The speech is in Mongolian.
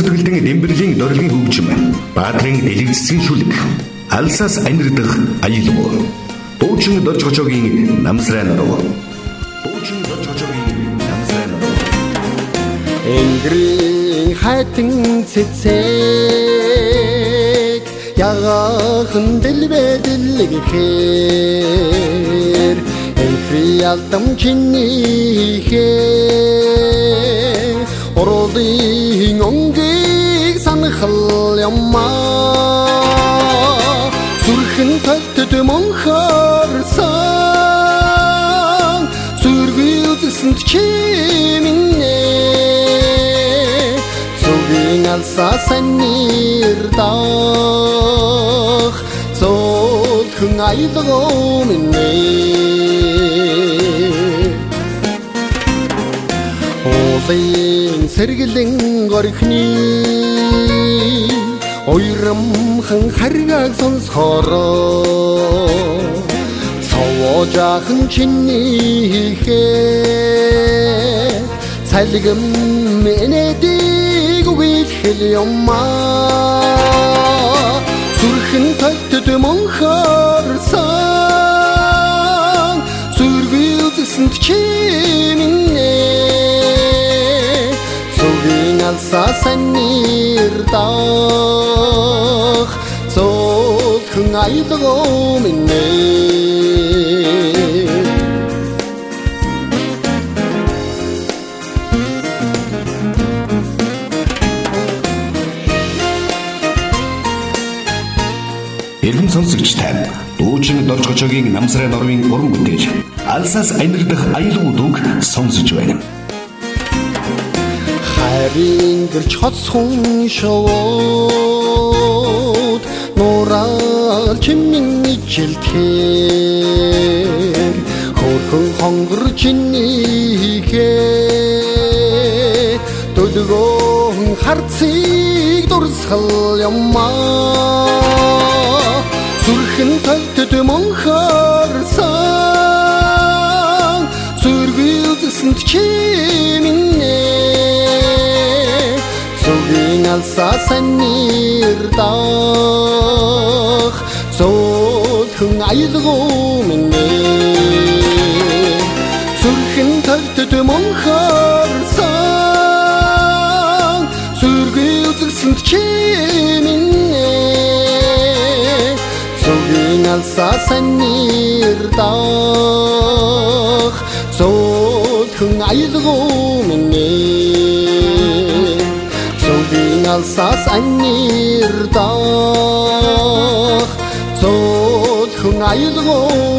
зүтгэлдэн Дэмбэрлийн дөрлийн хөгжим, Баатрын дэлгэцсэн шүлэг, алсаас анирдах аялал. Дуучин дорж гочогийн намсрай наруу. Дуучин дорж гочогийн намсрай наруу. Энгрийн хайтан цэцэг ягахан дэлбэдэлгэхээр энхри алдам чинийхээ оролын онгийг санахал ямаа сүрхэн талтд монхорсан сүргүүлсэнд чиминэ зүгийн алсасан нэрдах зодхон аялгоо минь Олын сэргэлэн горхны ойрамхан харгаг сонсохороо цавожахан чинийхээ цалгам энэдэг үгийлхэл юмаа сүрхэн талтд монхорсан сүргүүлсэнд чиминэ алсасан нэрдах зодхон аялгоо минь Иргэн сонсогч тань дуучин дорж гочогийн намсрай нурмын уран бүтээл алсаас анирдах аялал дууг сонсож байна. Харин гэрч хоцхон шовод нурал чимнин ичэлтээр хөрхөн хонгор чинийхээ төлгөөн харцыг дурсгал ямаа сүрхэн талтд монхорсан сүргүүлсэнд чиминэ зүгийн алсасан нэрдах зодхон аялгоо минь сүрхэн талтд монхорсан сүргүүлсэнд чиминэ зүгийн алсасан нэрдах зодхон аялгоо минь алсаас анирдах зодхон аялгоо